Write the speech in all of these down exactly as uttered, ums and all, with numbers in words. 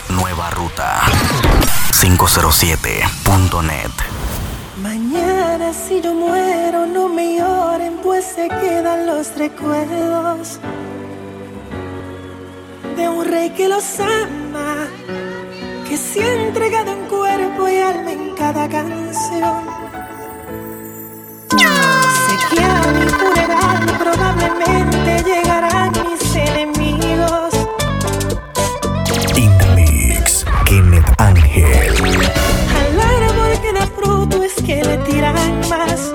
Nueva Ruta cinco cero siete punto net. Mañana si yo muero no me lloren, pues se quedan los recuerdos de un rey que los ama, que se ha entregado en cuerpo y alma en cada canción. Sé que a mi funeral probablemente llegarán mis enemigos. In the mix, Kenneth Ángel. Al árbol que da fruto es que le tiran más.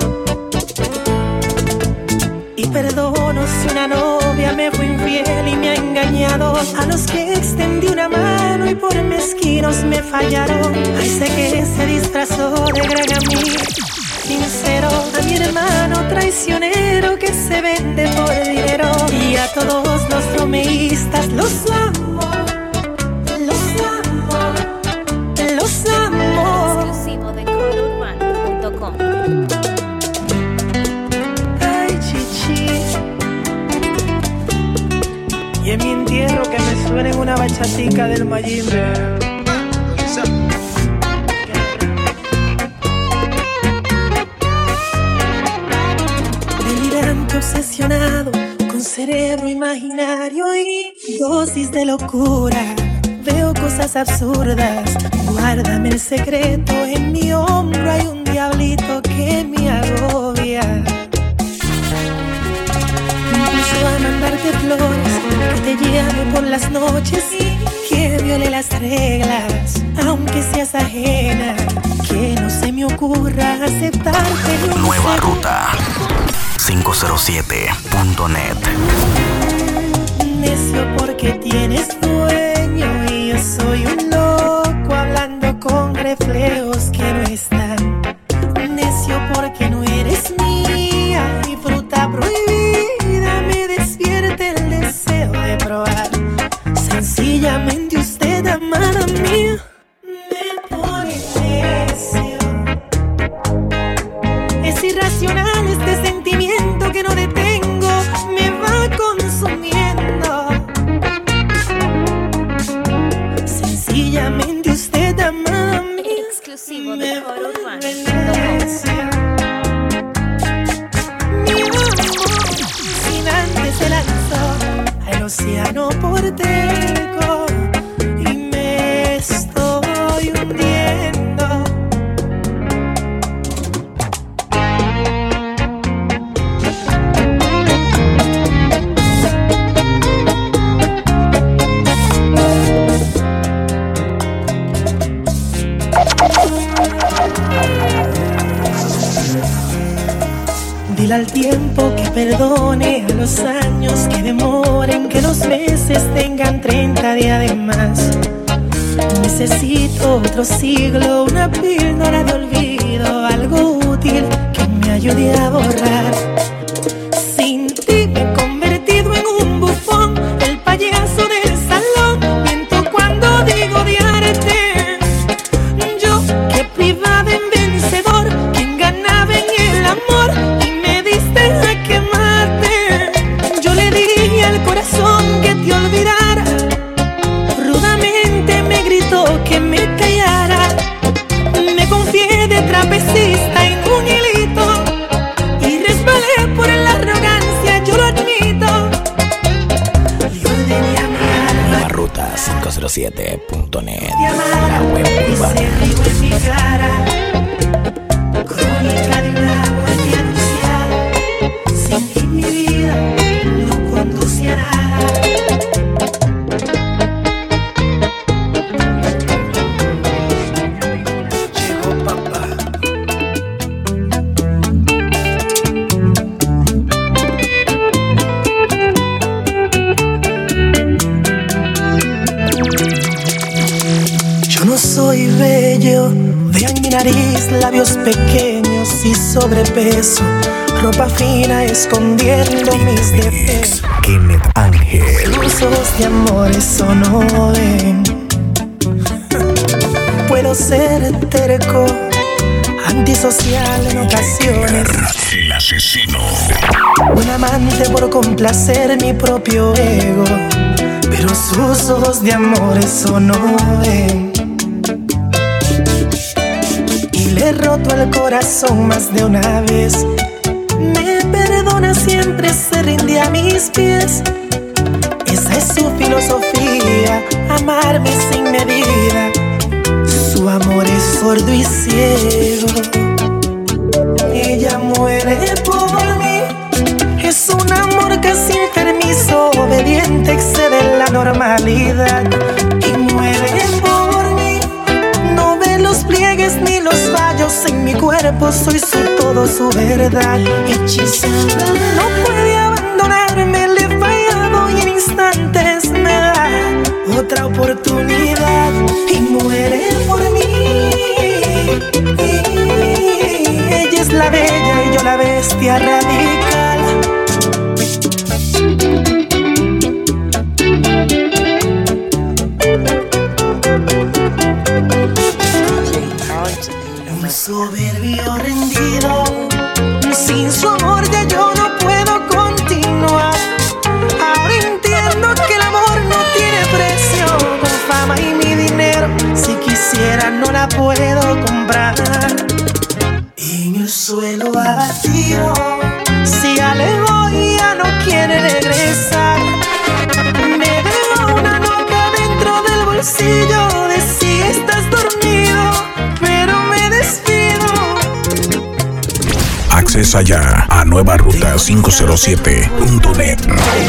Y perdono si una novia me fue infiel y me ha engañado. A los que extendí una mano y por mezquinos me fallaron. Ay, sé que se disfrazó de gran amigo sincero. A mi hermano traicionero que se vende por dinero. Y a todos los romeístas los amo, los amo, los amo. Exclusivo de color urbano punto com. Ay, chichi. Y en mi entierro que me suene una bachatica del Mayimbe. Delirante, obsesionado, con cerebro imaginario y dosis de locura. Veo cosas absurdas, guárdame el secreto. En mi hombro hay un diablito que me agobia. Incluso a mandarte flores, que te llame por las noches y que viole las reglas, aunque seas ajena. Que no se me ocurra aceptarte. Nueva Ruta cinco cero siete punto net. Necio porque tienes dueño y yo soy un loco hablando con reflejos que no están. Necio porque no eres mía y fruta prohibida me despierta el deseo de probar. Sencillamente usted, amada mía, me pone necio. Es irracional este sentimiento que no detengo, me va consumiendo. Sencillamente usted, amada mía, Exclusivo de me color urbano vuelve punto com. necia. Mi amor sin antes se lanzó al océano porteco y me estoy hundiendo. Dile al tiempo que perdone, a los años que demoren, que los meses tengan treinta días de más. Necesito otro siglo, una píldora de olvido, algo útil que me ayude a borrar. Sin ti me he convertido en un bufón, el payaso del salón. Miento cuando digo odiarte. Yo que privaba en vencedor, quien ganaba en el amor, y me diste a quemarte. Yo le dije al corazón que te olvidara, rudamente me gritó que me callara. Me confié de trapecista en un hilito y resbalé por la arrogancia, yo lo admito. Y ordené a mi alma Nueva Ruta cinco cero siete punto net. te amara, La web y urbana. se rió en mi cara. Crónica de una muerte anunciada. Sin ti mi vida no conduce a nada. Llegó papá. Yo no soy bello, vean mi nariz, labios pequeños y sobrepeso, ropa fina escondiendo mis defectos. Kenneth Ángel. Tus ojos de amor eso no ven. Puedo ser terco, antisocial en ocasiones, El asesino. un amante por complacer mi propio ego. pero sus ojos de amor eso no ven. Y le he roto el corazón más de una vez. Me perdona, siempre se rinde a mis pies. Esa es su filosofía, amarme sin medida. Su amor es sordo y ciego. Ella muere por mí. Es un amor que sin permiso, obediente, excede la normalidad. Y muere por mí. No ve los pliegues ni los fallos en mi cuerpo. Soy su todo, su verdad. Hechizada, no puede abandonarme. Le he fallado y en instantes me da otra oportunidad. Y muere por mí. Ella es la bella y yo la bestia radical. Un soberbio rendido, sin su amor ya yo no puedo continuar. Ahora entiendo que el amor no tiene precio. Con fama y mi dinero, si quisiera no la puedo comprar. En el suelo abatido, si alegó y ya no quiere regresar. Me dejó una nota dentro del bolsillo de si estás dormido, pero me despido. Accesa ya a nueva ruta cinco cero siete punto net.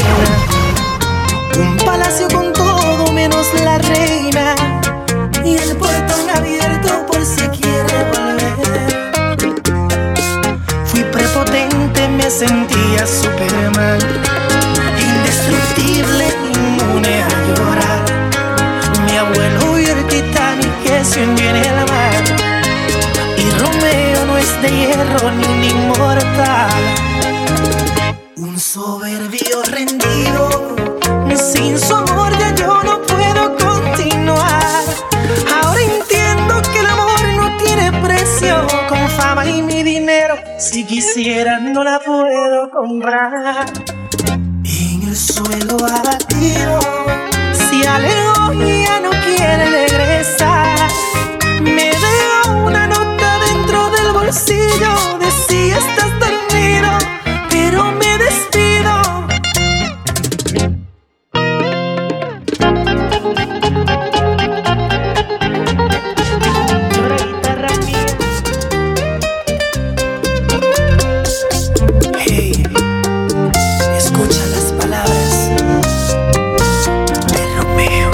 Un palacio con todo menos la reina y el portón abierto por si quiere volver. Fui prepotente, me sentía Superman, indestructible, inmune a llorar. Mi abuelo vio el Titanic que se hundió en el mar, y Romeo no es de hierro ni un inmortal. Un soberbio rendido, sin su amor ya yo no puedo continuar. Ahora entiendo que el amor no tiene precio. Con fama y mi dinero, si quisiera no la puedo comprar. En el suelo abatido, si alegó y ya no quiere regresar. Me dejó una nota dentro del bolsillo de si estás dormido, pero me despido. Llora guitarra mía. Hey, escucha las palabras de Romeo.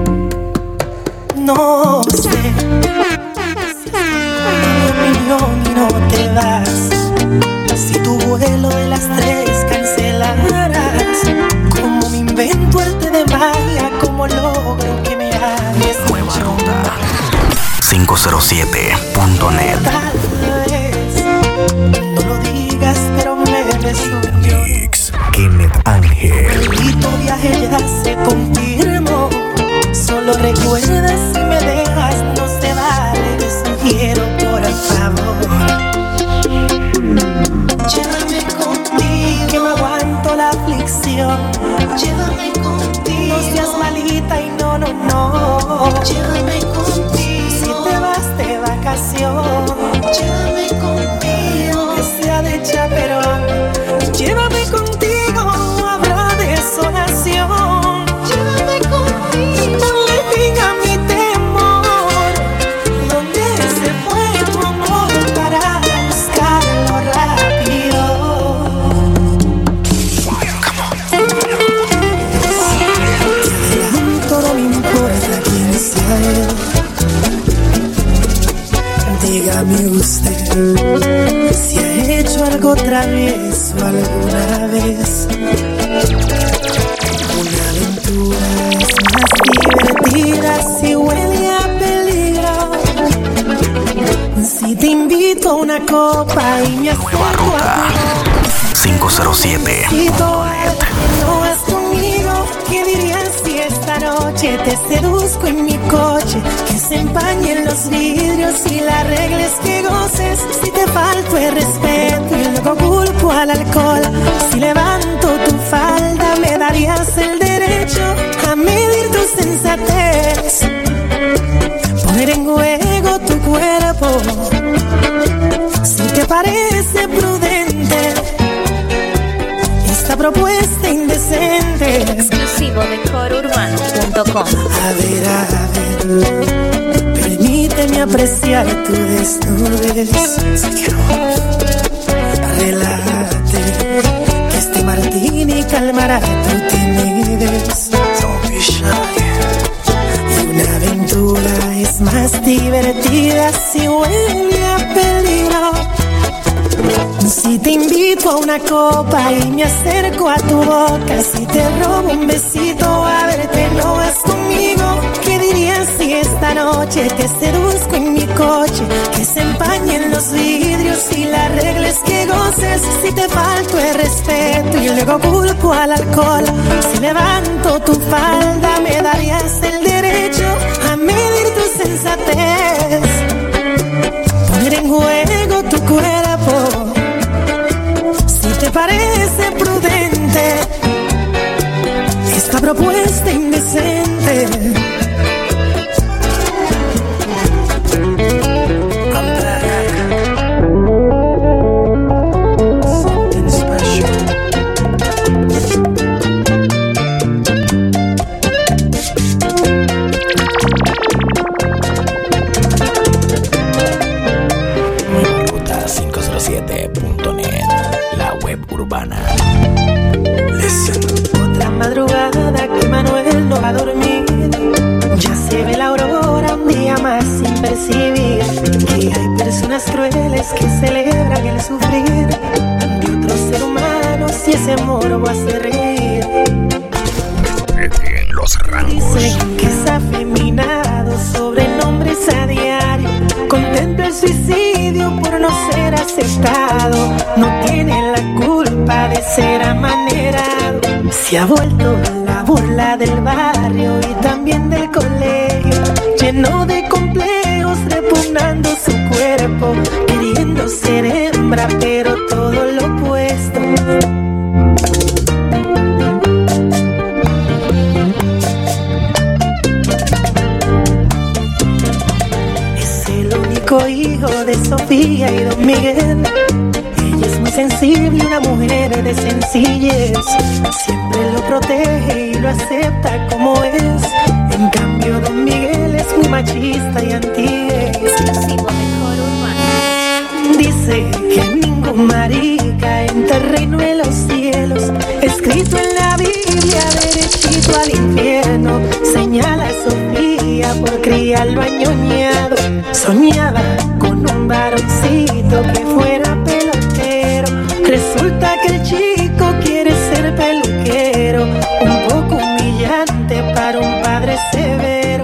No sé si mi opinión y no te vas, si tu vuelo de las tres cancelarás. Como me invento arte de magia, como logro que me hables. Nueva ruta cinco cero siete punto net. Tal vez no lo digas, pero me resultó. Mix Kenneth Ángel. El grito viaje ya se confirmó. Solo recuerda, si me dejas no se vale. Te sugiero por favor, llévame contigo, que no aguanto la aflicción. Llévame contigo, no seas malita y no, no, no. Llévame contigo, si te vas de vacación. Llévame contigo, que sea de chaperón. Llévame contigo, habrá desolación. Llévame contigo, ponle fin a mi temor. ¿Dónde se fue tu amor para buscarlo rápido? Te adelanto, no me importa quién sea él. Dígame usted si ha hecho algo travieso alguna vez. Una aventura es más divertida si huele a peligro. Si te invito a una copa y me Nueva acerco ruta a cinco cero siete tu punto net. no vas conmigo, ¿qué dirías si esta noche noche te seduzco en mi coche, que se empañen los vidrios y la regla es que goces. Si te falto el respeto y luego culpo al alcohol, si levanto tu falda me darías el derecho a medir tu sensatez, poner en juego tu cuerpo. Si te parece prudente esta propuesta indecente, Exclusivo de coro urbano punto com. a ver, a ver, permíteme apreciar tu desnudez. Relájate, que este martini calmará tu timidez. Y una aventura es más divertida si huele a peligro. Si te invito a una copa y me acerco a tu boca, si te robo un besito a verte no vas conmigo, ¿qué dirías si esta noche te seduzco en mi coche, que se empañen los vidrios y la regla es que goces? Si te falto el respeto y luego culpo al alcohol, si levanto tu falda me darías el derecho a medir tu sensatez, poner en juego tu cuerpo. ¿Te parece prudente esta propuesta indecente? Something special. Ruta cinco cero siete punto net, la web urbana. Listen. Otra madrugada que Manuel no va a dormir, ya se ve la aurora un día más sin percibir que hay personas crueles que celebran el sufrir de otro ser humano, si ese morbo hace reír. En los rangos. Dicen que es afeminado, sobrenombres a diario, contempla el suicidio por no ser aceptado, no tiene la culpa de ser amanerado, se ha vuelto la burla del barrio y también del colegio, lleno de complejos, repugnando su cuerpo, queriendo ser hembra pero todo lo opuesto. Hijo de Sofía y Don Miguel, ella es muy sensible, una mujer de sencillez, siempre lo protege y lo acepta como es. En cambio Don Miguel es muy machista y anti-gay. Exclusivo de coro urbano. Dice que ningún marica entra el reino de los cielos, escrito en la Biblia derechito al infierno. Señala a Sofía por criarlo añoñado, soñaba con un varoncito que fuera pelotero, resulta que el chico quiere ser peluquero, un poco humillante para un padre severo.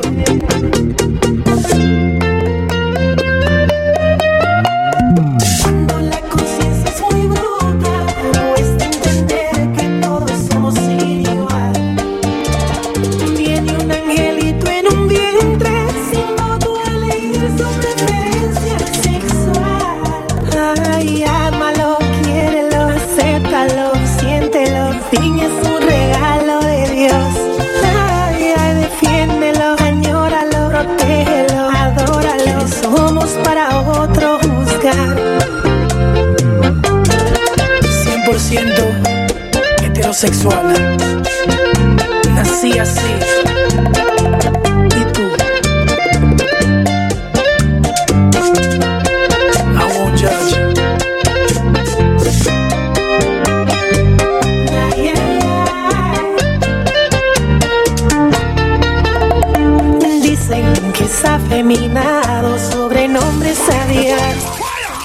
Cuando la conciencia es muy bruta, cuesta entender que todos somos igual. Viene un angelito en un vientre, sin modo a elegir su preferencia sexual. Ay, ámalo, quiérelo, acéptalo, siéntelo, fin es un regalo de Dios. Ay, ay, defiéndelo, añóralo, protégelo, adóralo. Somos para otro juzgar. cien por ciento heterosexual, nací así. ¿Y tú? I won't judge. Ay, ay, ay. Dicen que es afeminado, sobrenombres a diario.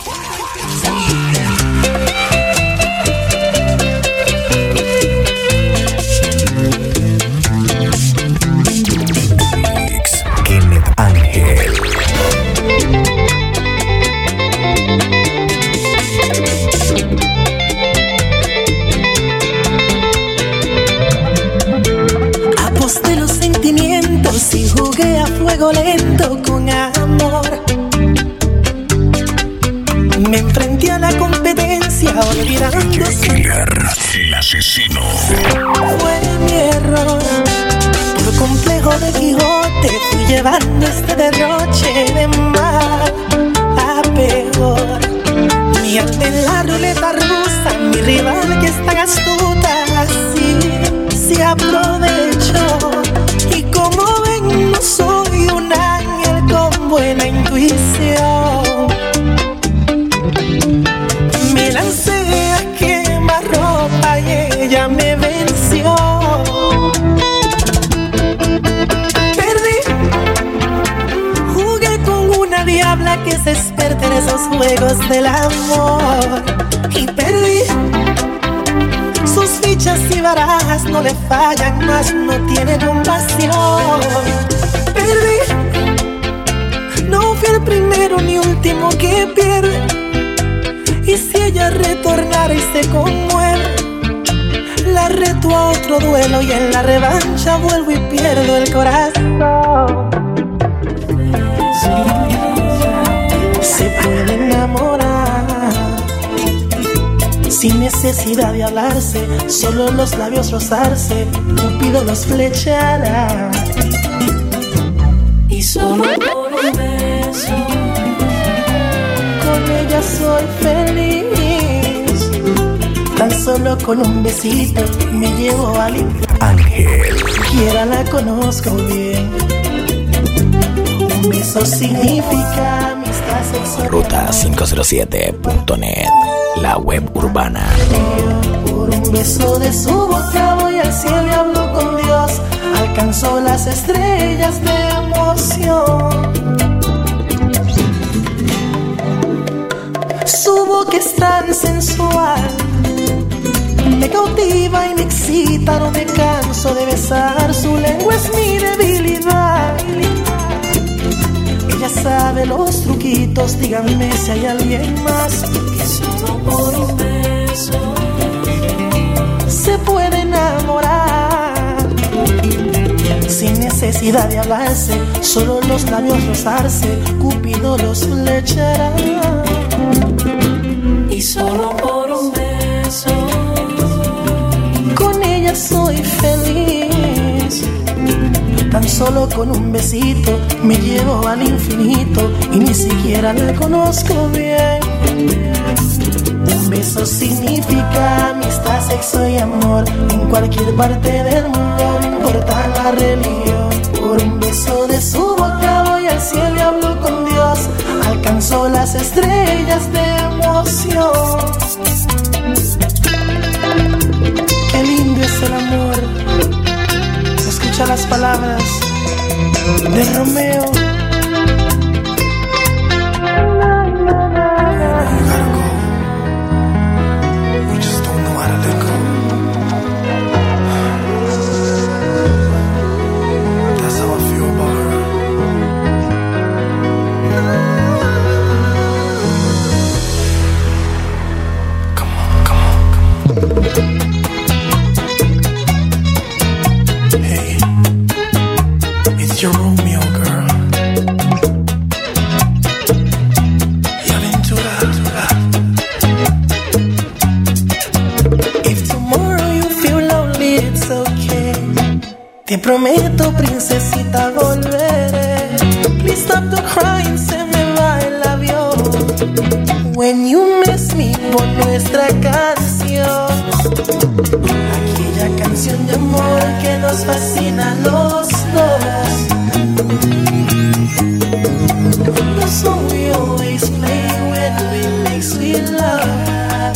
Kenneth Ángel. Aposté los sentimientos Si jugué a fuego lento con amor, me enfrenté a la competencia olvidando Killer, el asesino. Fue mi error, por complejo de Quijote fui llevando este derroche de mal a peor. Mi arte en la ruleta rusa, mi rival que es tan astuta, así se aprovechó. Y como ven, no soy un ángel con buena intuición. Me lancé a quemar ropa y ella me venció. Perdí, jugué con una diabla que se experta en esos juegos del amor. Y perdí, sus fichas y barajas no le fallan, más no tiene compasión. Perdí, no fui el primero ni último que pierde. Y si ella retornara y se conmueve, la reto a otro duelo y en la revancha vuelvo y pierdo el corazón. Se puede enamorar sin necesidad de hablarse, solo los labios rozarse, Cupido los flechará. Y solo por un beso con ella soy feliz. Tan solo con un besito me llevo al infierno. Ángel. Quiera la conozco bien. Un beso significa amistad sexual. Ruta quinientos siete punto net, la web urbana. Por un beso de su boca voy al cielo y hablo con Dios. Alcanzó las estrellas de emoción. Su boca es tan sensual, me cautiva y me excita, no me canso de besar. Su lengua es mi debilidad. Ella sabe los truquitos, díganme si hay alguien más que solo por un beso se puede enamorar. Sin necesidad de hablarse, solo los labios rozarse, Cupido los flechará. Y solo por un beso con ella soy feliz. Tan solo con un besito me llevo al infinito y ni siquiera la conozco bien. Un beso significa amistad, sexo y amor. En cualquier parte del mundo, no importa la religión. Por un beso de su boca voy al cielo y hablo con Dios. Alcanzó las estrellas de emoción. Qué lindo es el amor. Escucha las palabras de Romeo. Hey, it's your Romeo, girl. Y aventura. If tomorrow you feel lonely, it's okay. Te prometo, princesita, volveré. Please stop the crying, se me va el avión. When you miss me, pon nuestra canción. Aquella canción de amor que nos fascina a los dos. The song we always play when we make sweet love.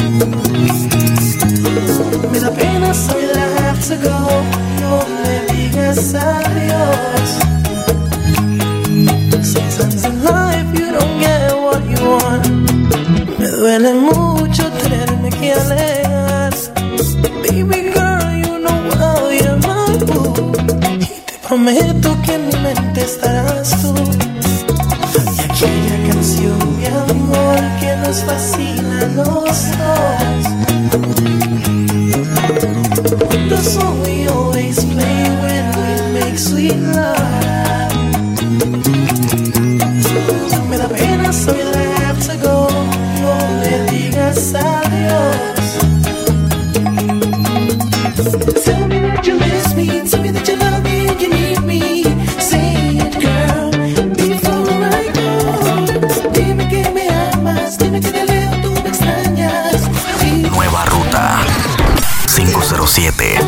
Me da pena saber I have to go. No me digas adiós. Sometimes in life you don't get what you want. Me duele mucho tenerme que alejar. Baby girl, you know how you're my boo. Y te prometo que en mi mente estarás tú. Y aquella canción de amor que nos fascina a los dos. The song we always play when we make sweet Me da pena, so you have to go. No me digas adiós. Tell me that you miss me. Tell me that you love me, you need me. Say it, girl, before I go. Dime que me amas, dime que de lejos tú me extrañas. Nueva Ruta cinco cero siete.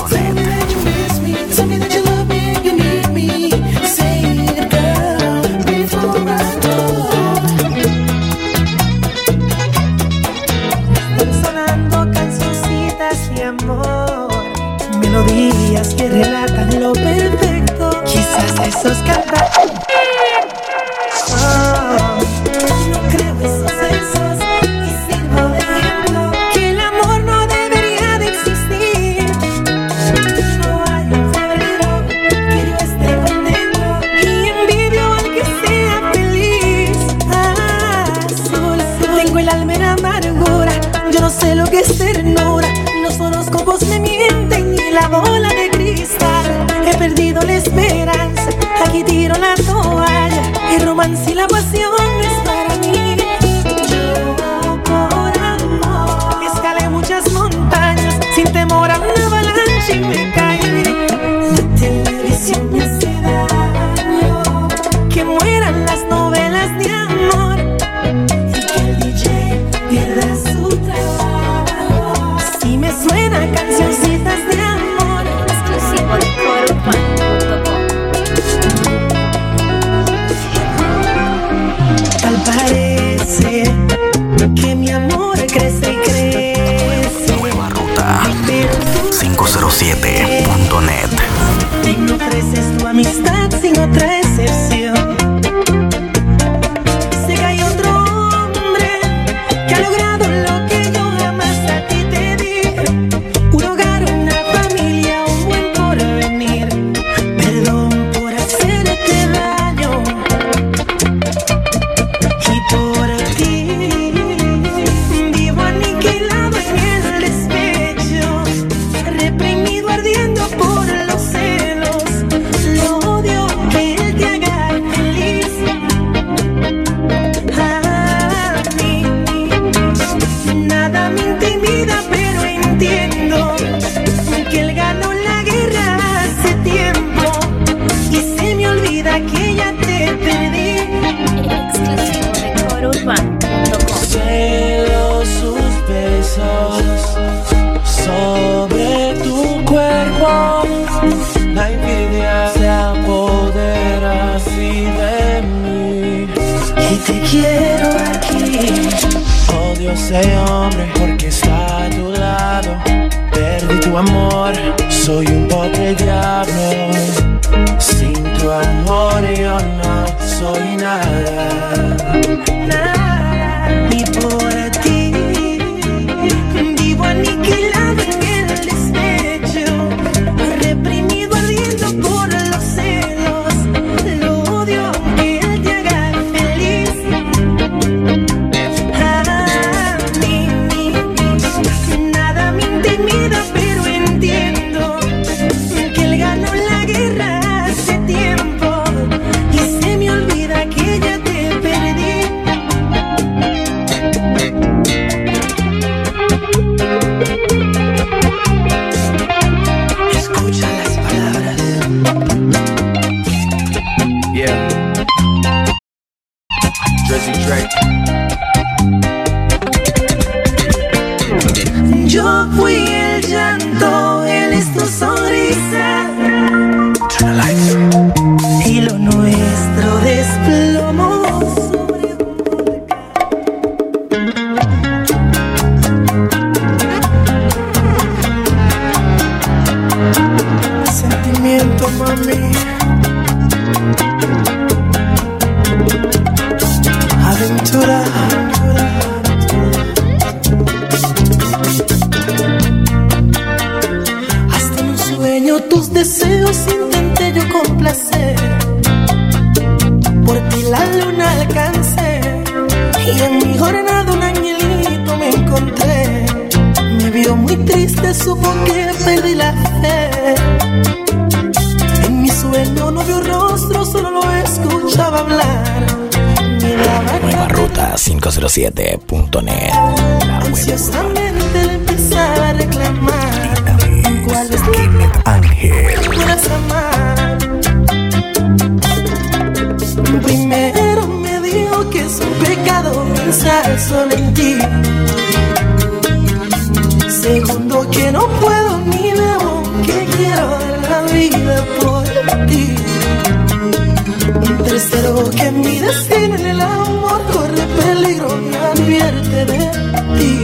Melodías que relatan lo perfecto. Quizás esos cantan. Oh, no creo esos besos y sirvo de ejemplo que el amor no debería de existir. No hay un febrero que yo esté contento y envidio al que sea feliz. Ah, sola, tengo el alma en amargura. Yo no sé lo que es ternura. Los horóscopos me mienten y la bola de cristal. He perdido la esperanza, aquí tiro la toalla. El romance y la pasión es para mí. Yo por amor escalé muchas montañas sin temor a una avalancha y me caí. La televisión me hace daño, que mueran las novelas de amor y que el D J pierda su trabajo. Si me suena cancioncitas de amor, exclusivo de coro urbano punto com. Tal parece que mi amor crece y crece. Nueva Ruta cinco cero siete punto net. Y me ofreces tu amistad sin otra excepción. Sé que hay otro hombre que ha logrado lo que yo jamás a ti te di. Un hogar, una familia, un buen porvenir. Perdón por hacerte daño. Y por ti vivo aniquilado en el despecho, reprimido ardiendo por los celos. Lo odio que él te haga feliz. A mí nada me intimida, pero entiendo que él ganó la guerra hace tiempo y se me olvida que ya te perdí. Exclusivo de coro urbano punto com. Celo sus besos sobre tu cuerpo. La envidia se apodera así de mí. Y te quiero aquí. Odio a ese hombre porque está a tu lado. Perdí tu amor, soy un pobre diablo. Sin tu amor yo no soy nada. Nada. Y por ti vivo aniquilado en el despecho, reprimido ardiendo por los celos. Lo odio que él te haga feliz. A mí nada me intimida, pero entiendo que él ganó la guerra hace tiempo y se me olvida que ya te perdí. Escucha las palabras. Yeah. Drizzy Drake. Yo fui el llanto, él es tu sonrisa. Turn the lights. Y lo nuestro desplomó sobre sentimiento, mami. Aventura, aventura. Hasta en un sueño tus deseos intenté yo complacer. Por ti la luna alcancé y en mi jornada un angelito me encontré. Me vio muy triste, supo que perdí la fe. En mi sueño no vio rostro, solo lo escuchaba hablar. Nueva Ruta quinientos siete punto net. Ansiosamente le empezaba a reclamar. ¿Cuál es Kenneth Ángel? puedas amar? Primero me dijo que es un pecado pensar solo en ti. Segundo, que no puedo ni debo, que quiero dar la vida por ti. Tercero, que mi destino en el amor corre peligro, me advierte de ti.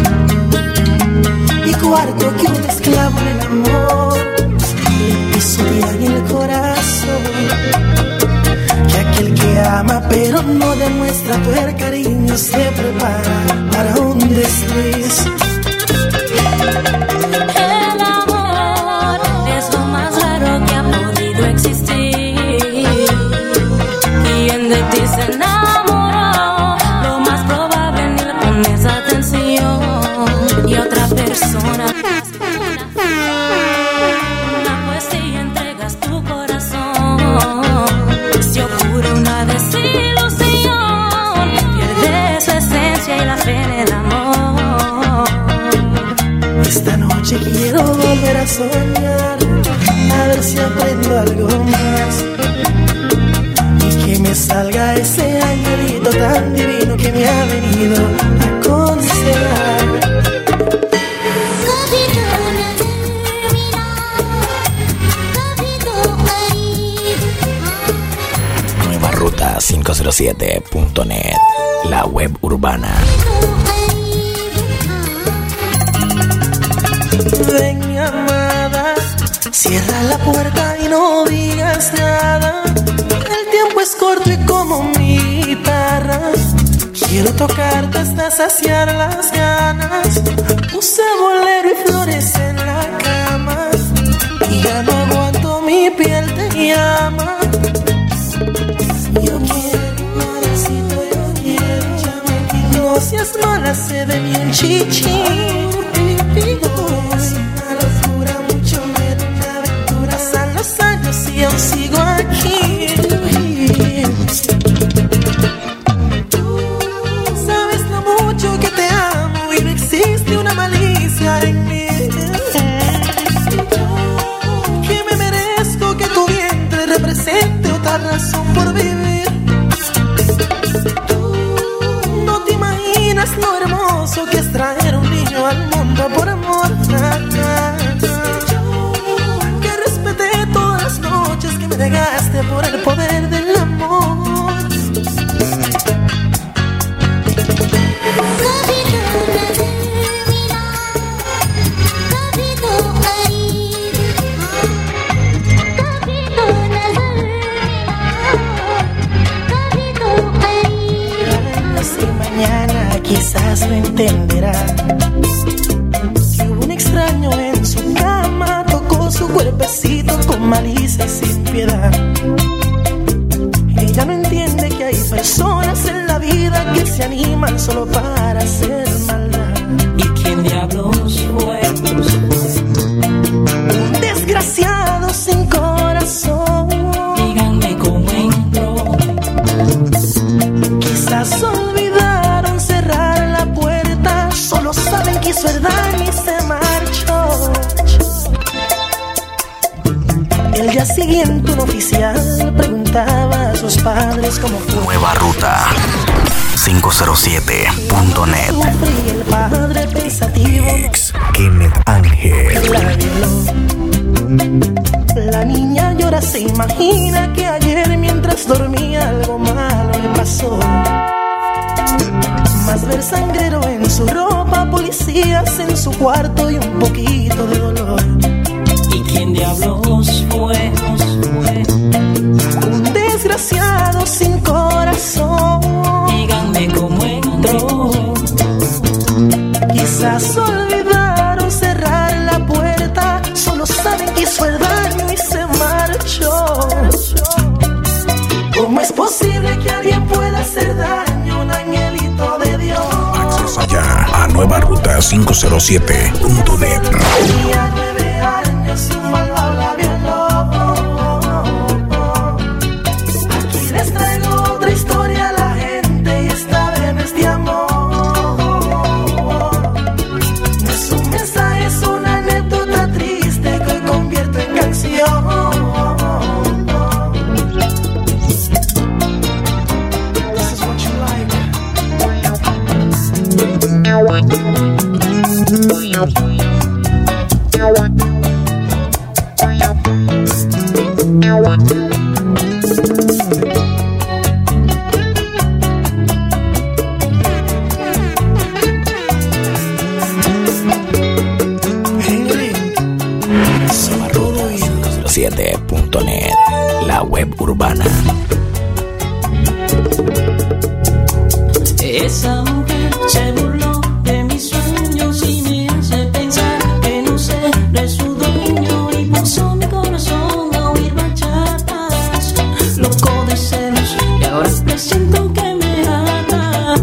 Y cuarto, que un esclavo en el amor le pisotea en el corazón. Que aquel que ama pero no demuestra tu cariño se prepara para un desliz. El amor es lo más raro que ha podido existir. Quien de ti se enamoró, lo más probable ni le pones atención. Y otra persona una poesía entregas tu corazón. Si ocurre una desilusión, pierdes su esencia y la fe en el amor. Esta noche quiero volver a soñar, a ver si aprendo algo más. Y que me salga ese angelito tan divino que me ha venido a aconsejar. Nueva Ruta quinientos siete punto net. La web urbana. Ven, mi amada, cierra la puerta y no digas nada. El tiempo es corto y como mi guitarra quiero tocarte hasta saciar las ganas. Puse bolero y flores en la cama y ya no aguanto, mi piel te llama. Yo quiero un abracito, yo quiero un chamaquito. No seas mala, se ve bien chichi. Una locura, mucho miedo, una aventura. Pasan los años y aún sigo aquí. Tú sabes lo mucho que te amo y no existe una malicia en mí. Que me merezco que tu vientre represente otra razón por vivir. Tú no te imaginas lo hermoso que es traer un niño al mundo por amor. Que respeté todas las noches que me negaste por el poder del amor. Si mañana quizás no entenderá que hubo un extraño en su cama, tocó su cuerpecito con malicia y sin piedad. Ella no entiende que hay personas en la vida que se animan solo para hacer maldad. ¿Y quién diablos fue? Un desgraciado sin corazón. Díganme cómo entró. Quizás olvidaron cerrar la puerta, solo saben que hizo el daño y se marchó. El día siguiente un oficial preguntaba a sus padres cómo fue. Nueva Ruta quinientos siete punto net. Sufría el padre pensativo, Kenneth Ángel. la violó. La niña llora, se imagina que ayer mientras dormía algo malo le pasó. Más ver sangrero en su ropa, policías en su cuarto y un poquito de dolor. ¿Y quién diablos fue? Un desgraciado sin corazón. Díganme cómo entró. Quizás olvidaron cerrar la puerta, solo saben que hizo el daño y se marchó. ¿Cómo es posible que alguien pueda hacer daño a un angelito de Dios? Accesa ya a Nueva Ruta quinientos siete punto net. Tenía nueve años y un malvado la violó. siete punto net, la web urbana. Esa mujer se burló de mis sueños y me hace pensar que no seré su dueño, y puso mi corazón a oír bachatas, loco de celos, y ahora presiento que me ata.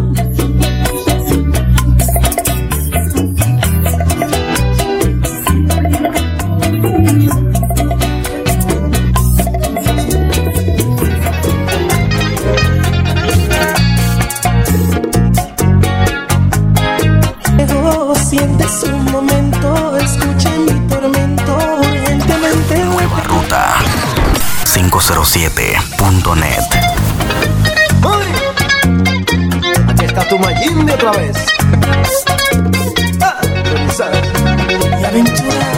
Sientes un momento, escuche mi tormento urgentemente. Nueva Ruta cinco cero siete punto net. Aquí está tu Mayimbe otra vez. Ah, y aventura.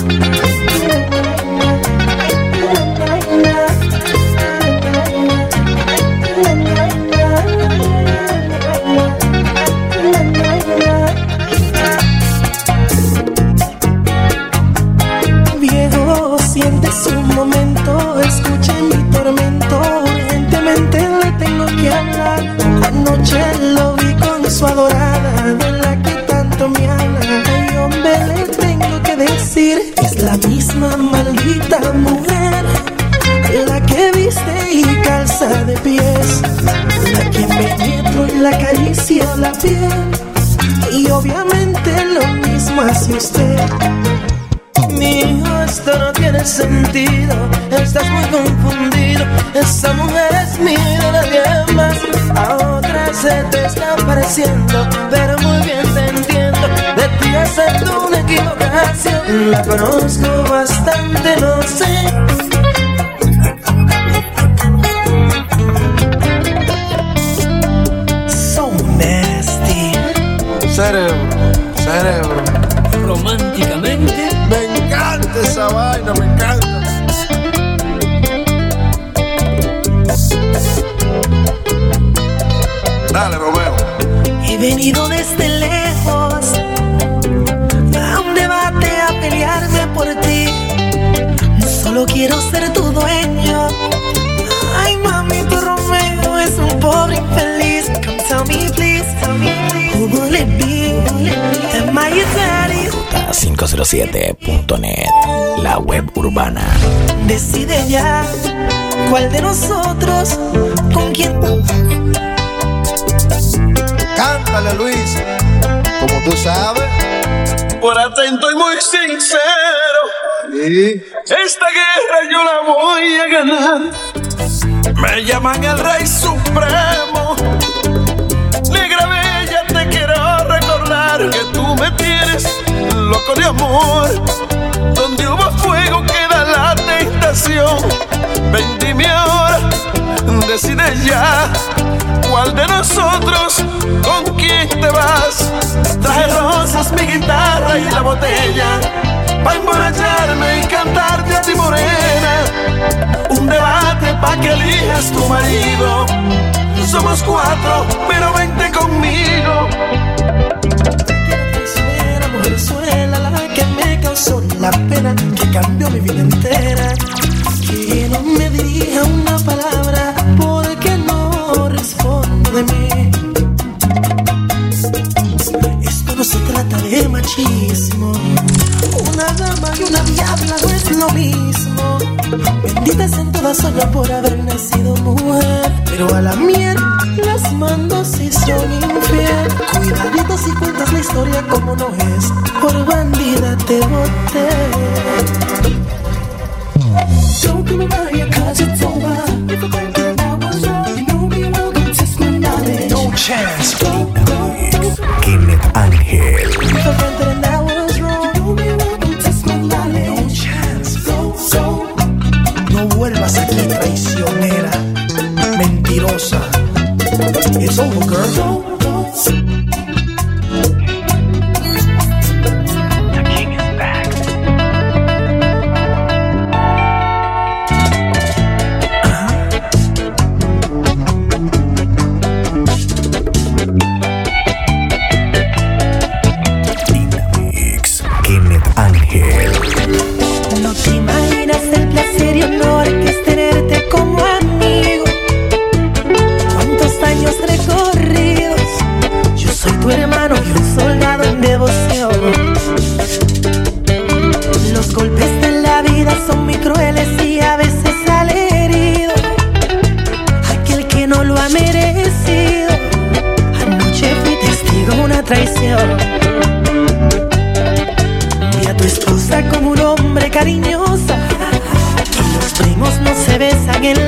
Sientes un momento, escuche mi tormento urgentemente le tengo que hablar. Anoche lo vi con su adorada, de la que tanto me habla. Ay, hombre, le tengo que decir, es la misma maldita mujer, la que viste y calza de pies, la que penetro y la acaricio la piel, y obviamente lo mismo hace usted. Mijo, esto no tiene sentido, estás muy confundido. Esa mujer es mía, nadie más. A otra se te está pareciendo, pero muy bien te entiendo. De ti acepto una equivocación, la conozco bastante, lo sé. So nasty. cerebro, cerebro. Románticamente Me encanta esa vaina, me encanta. Dale, Romeo. He venido desde lejos a un debate a pelearme por ti. Solo quiero ser tu dueño. Ay, mami, tu Romeo es un pobre infeliz. Come tell me please, tell me please, who will it be? Am I your daddy? Ruta cinco cero siete punto net, la web urbana. Decide ya cuál de nosotros, con quién. Cántale, Luis. Como tú sabes. Por atento y muy sincero, Sí. esta guerra yo la voy a ganar. Me llaman el Rey Supremo. Negra bella, te quiero recordar que tú me tienes loco de amor. Donde hubo fuego queda la tentación. Ven, dime ahora, decide ya cuál de nosotros, con quién te vas. Traje rosas, mi guitarra y la botella, pa' emborracharme y cantarte a ti, morena. Un debate pa' que elijas tu marido. Somos cuatro, pero vente conmigo. Suena, mujer, suena la que me causó la pena, que cambió mi vida entera. Que no me dirija una palabra, porque no respondo de mí. Esto no se trata de machismo. Una dama y una diabla no es lo mismo. Benditas en toda sola por haber nacido mujer, pero a la miel las mando si son infiel. Cuidadito si cuentas la historia como no es, por bandida te boté. Don't give me my cause it's over. If I break it, I was wrong. You know me well, don't test my knowledge. No chance. Go, go, Kenneth Ángel. if I break it, I was wrong. You know me well, don't test my knowledge. No chance. Go, go. No vuelvas aquí, traicionera, mentirosa. It's over, girl. Go, go.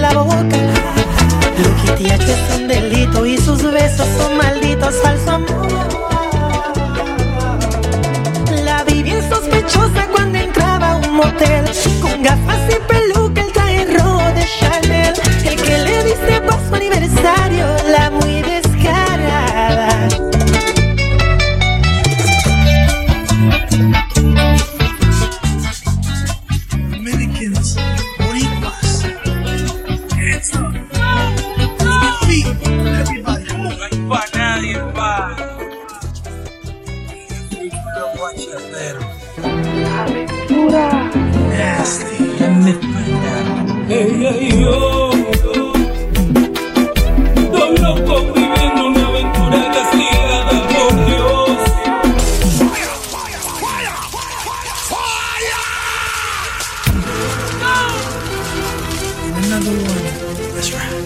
la boca. Lo que te ha hecho es un delito y sus besos son malditos, falso amor. La vi bien sospechosa cuando entraba a un motel, con gafas y peluca, el traje rojo de Chanel. El que le diste por su aniversario, la muy descarada. Dominicans, boricuas, hands up, feet, everybody, come on. No hay pa' nadie, pa. Nasty. Ella y yo, dos locos viviendo una aventura castigada por Dios. And another one, that's right.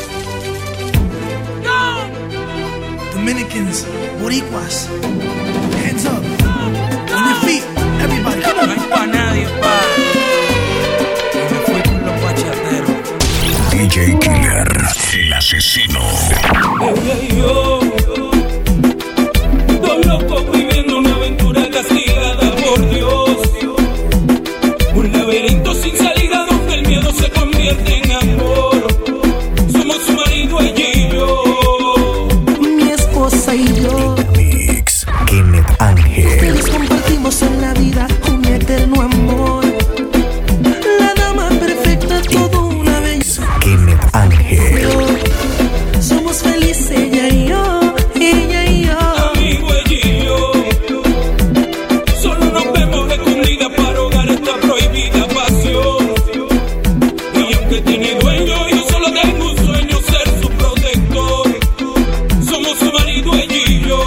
Dominicans, boricuas, hands up, on your feet, everybody, come No on. hay pa' nadie, pa. Y me fui con los bachateros. D J Killer, el asesino. Ella y yo, dos locos viviendo una aventura castigada por Dios. Un laberinto sin salida donde el miedo se convierte en amor. Somos su marido, ella y yo. Mi esposa y yo, Mix, Kenneth Ángel. que nos compartimos en la vida un eterno amor. La dama perfecta, todo una belleza. Kenneth Ángel. Somos felices ella y yo, ella y yo. Amigo, ella y yo. Solo nos vemos escondidas para ahogar esta prohibida pasión. Y aunque tiene dueño, yo solo tengo un sueño, ser su protector. Somos su marido, ella y yo.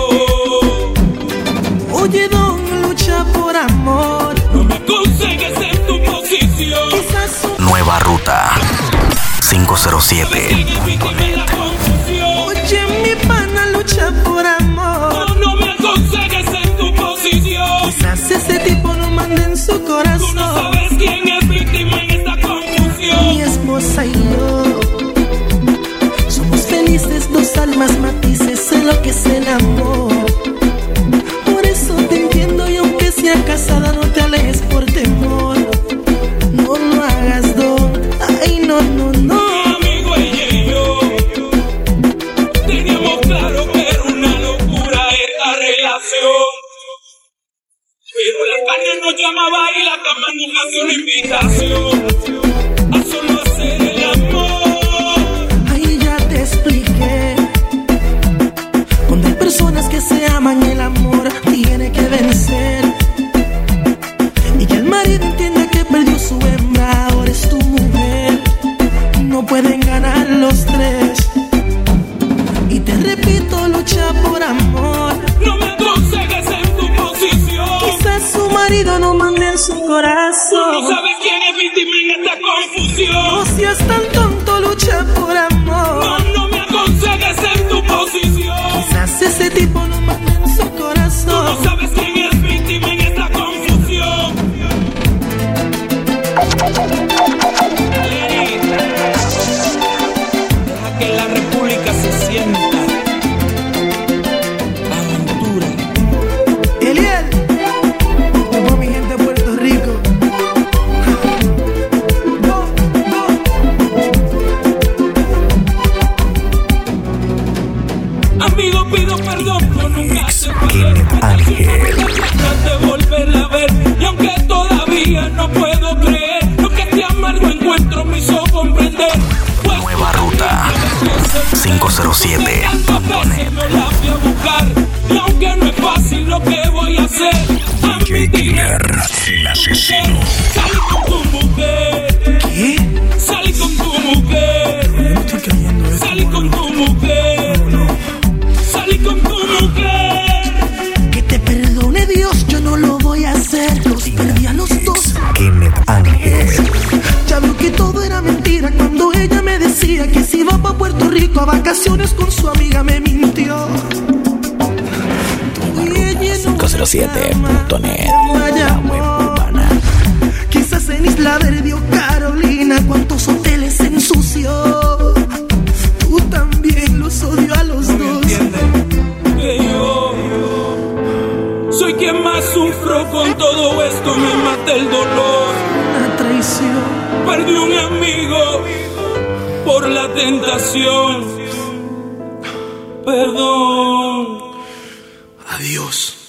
Oye, don, lucha por amor. No me aconsejes en tu posición. Quizás su- Nueva Ruta cinco cero siete. Evítame la confusión. Oye, mi pana lucha por amor. No, no me aconsejes en tu posición. Quizás ese tipo no manda en su Tú no corazón. sabes quién es víctima en esta confusión. Mi esposa y yo somos felices, dos almas matices en lo que es el amor. Por eso te entiendo y aunque sea casada no te alejes por temor. No lo hagas, don. Ay, no, no, no. Amigo, ella y yo teníamos claro que era una locura esta relación. Pero la carne nos llamaba y la cama nos hacía una invitación a solo hacer el amor. Ahí ya te expliqué. Cuando hay personas que se aman, el amor tiene que vencer. Y que el marido entienda que perdió su hembra, ahora es tu mujer. No pueden ganar los tres. Y te repito, lucha por amor. No me aconsejes en tu posición. Quizás su marido no mande en su Tú no corazón. sabes quién es víctima en esta confusión. No seas tan tonto, lucha por No, amor. no me aconsejes en tu posición. Quizás ese tipo no mande en su Tú no corazón. sabes quién es víctima en esta confusión. Lenny, deja que la república se sienta. Aventura. Eliel, como mi gente de Puerto Rico. Go, go. Amigo, pido perdón por nunca te Kenneth Ángel. de volverla a ver. Y aunque todavía no puedo creer lo que este amargo encuentro me hizo comprender. Pues Nueva Ruta cinco cero siete punto net. no la fui a buscar. Y aunque no es fácil lo que voy a hacer, D J Killer, el asesino. salí con tu mujer. ¿Qué? Salí con tu mujer. Yo no estoy creyendo esto. Salí con tu mujer. No, no. Salí con tu mujer. Que te perdone Dios, yo no lo voy a hacer. Los perdí a los dos. Kenneth Ángel. Ya veo que todo era mentira cuando ella me decía que si iba pa' Puerto Rico a vacaciones con su amiga, me mintió. cinco cero siete punto net. La web urbana. Quizás en Isla Verde o Carolina, cuántos hoteles se ensució. Soy quien más sufro con todo esto, me mata el dolor. Una traición. Perdí un amigo por la tentación. Perdón. Adiós.